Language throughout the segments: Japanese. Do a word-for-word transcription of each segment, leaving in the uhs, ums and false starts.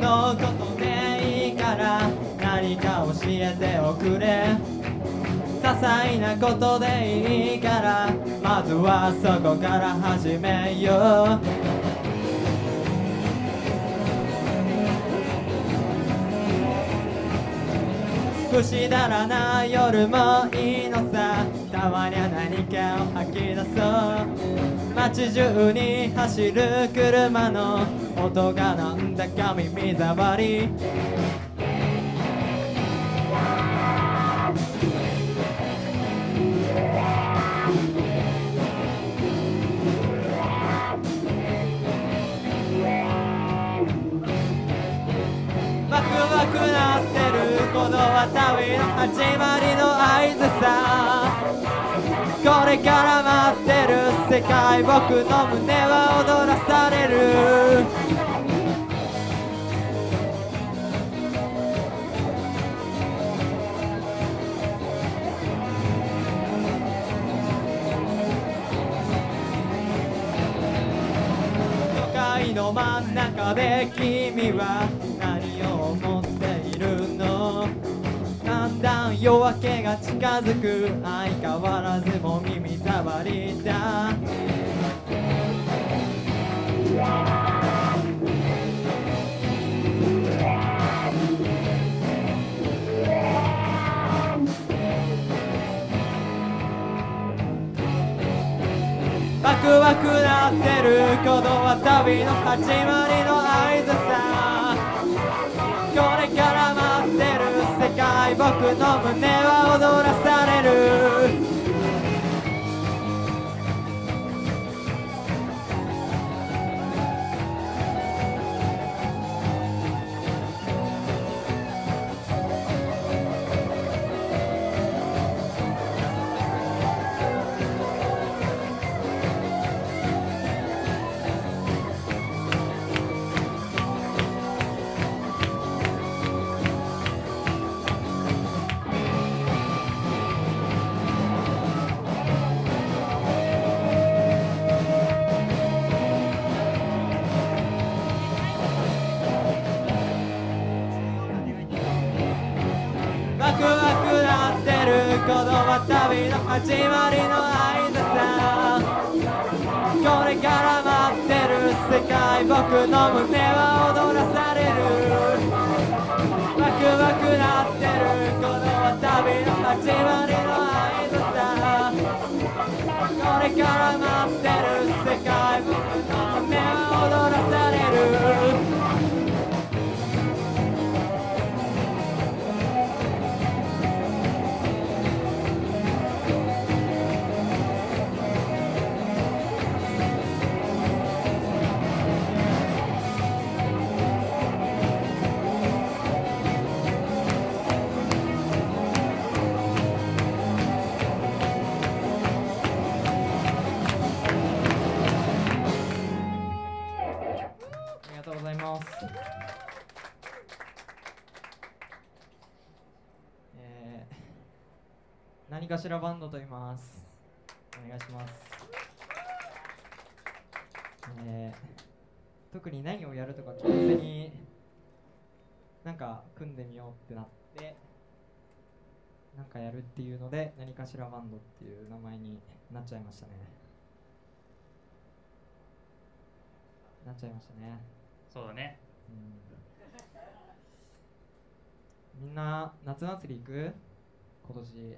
のことでいいから何か教えておくれ。些細なことでいいからまずはそこから始めよう。くしだらな夜もいいのさ。たまには何かを吐き出そう。街中に走る車の音がなんだか耳障り。ワクワクなってるこのは旅の始まりの合図さ。これから待ってる世界、僕の胸は踊らされる。都会の真ん中で君は何を思っているの。だんだん夜明けが近づく相変わらずも耳障りだ。ワクワクなってるこのは旅の始まりの合図さ。これから待ってる世界、僕の胸は踊らされる。ワクワクなってるこのは旅の始まりの合図さ。これから待ってる世界、僕の胸は踊らされる。ワクワクなってるこのは旅の始まりの合図さ。これから待ってる世界、僕の胸は踊らされる。ありがとうございます。えー、何かしらバンドと言います。お願いします。えー、特に何をやるとか決めずになんか組んでみようってなってなんかやるっていうので何かしらバンドっていう名前になっちゃいましたね。なっちゃいましたね。 そうだね。 うん、みんな夏祭り行く？今年。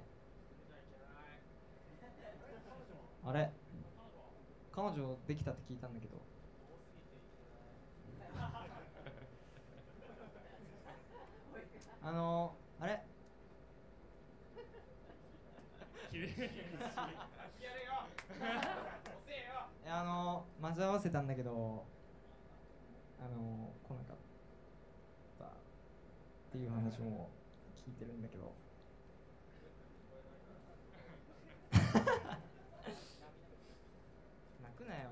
あれ？彼女できたって聞いたんだけど。あのー、あれ？いやあのー、待ち合わせたんだけど、あのー、来なかったっていう話も聞いてるんだけど。泣くなよ。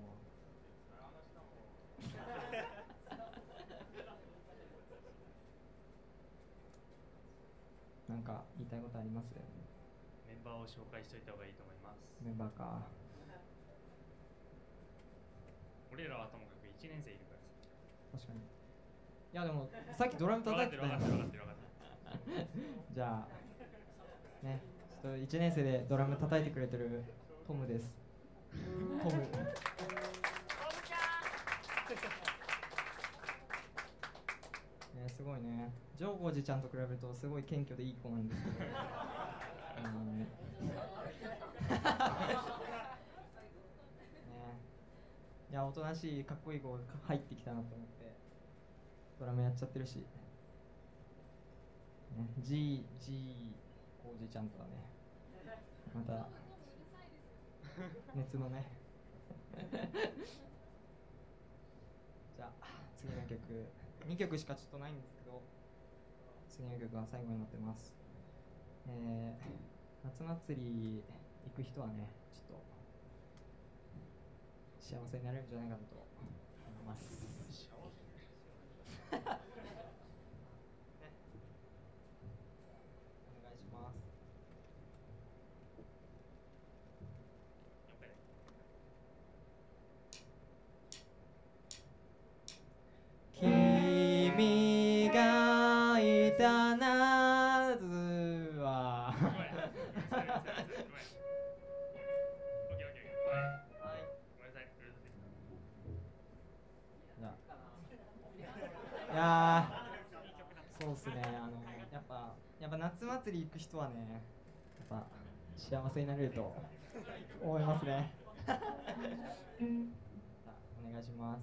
なんか言いたいことあります？ メンバーを紹介しておいた方がいいと思います。 メンバーか。 俺らはともかくいちねん生いるからさ。 確かに。 いやでもさっきドラム叩いてたよ。じゃあね、ちょっといちねん生でドラム叩いてくれてるトムです。トム。ね、すごいね。ジョーゴージちゃんと比べるとすごい謙虚でいい子なんですけど。うんね、いやおとなしいかっこいい子が入ってきたなと思ってドラムやっちゃってるし、ね、G G コージちゃんとはねまた熱のねじゃあ次の曲にきょくしかちょっとないんですけど、次の曲は最後になってます。えー、夏祭り行く人はねちょっと幸せになれるんじゃないかなと思います。ね、お願いします。君がいた夏はいやーそうっすね、あのやっぱやっぱ夏祭り行く人はねやっぱ幸せになれると思いますねお願いします。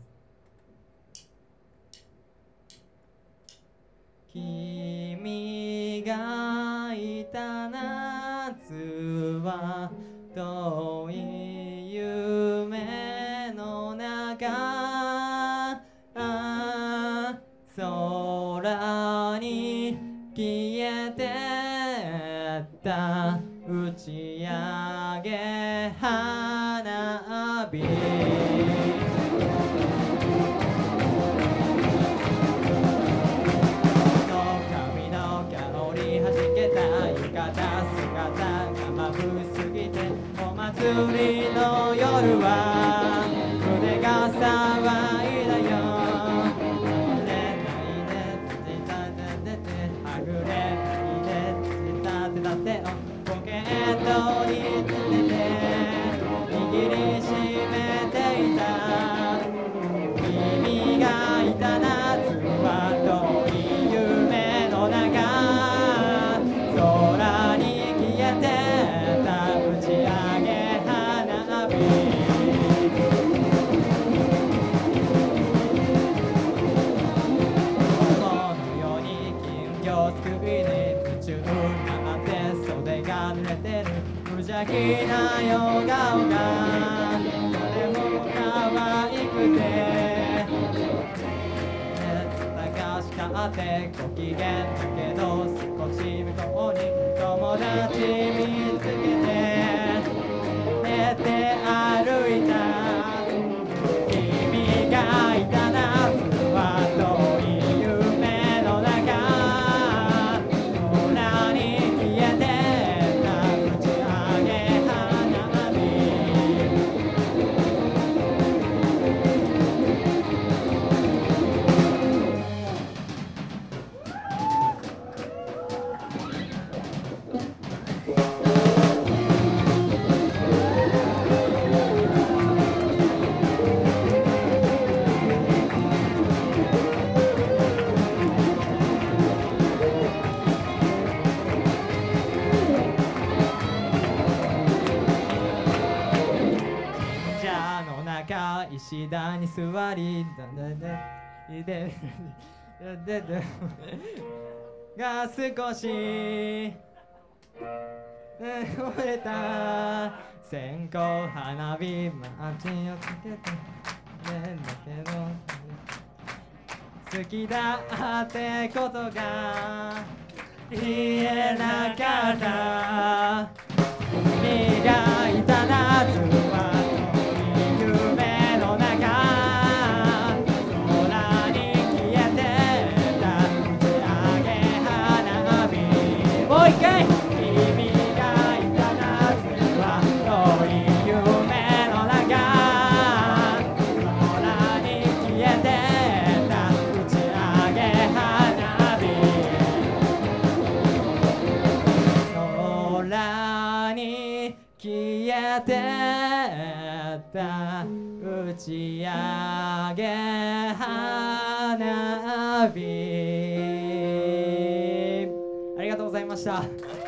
君がいた夏は遠い夢の中、空に消えてった打ち上げ花火、髪の香りはじけた浴衣姿が眩しすぎて、お祭りの夜は胸が騒いだよ。はぐれないで立て立てをポケットにつけて握りしめていた。君がいた夏は遠い夢の中、空に消えてた打ち上げ花火。無邪気な笑顔が誰も可愛くて、高しかってご機嫌だけど少し向こうに友達見つけて寝て歩いた。君がいた夏は遠い夢の中、空に消えて石段に座りだだだいでだだだが少し折れた線香花火マッチをつけてねんだけど好きだってことが言えなかった。君がいた夏は「 消えてった打ち上げ花火。ありがとうございました。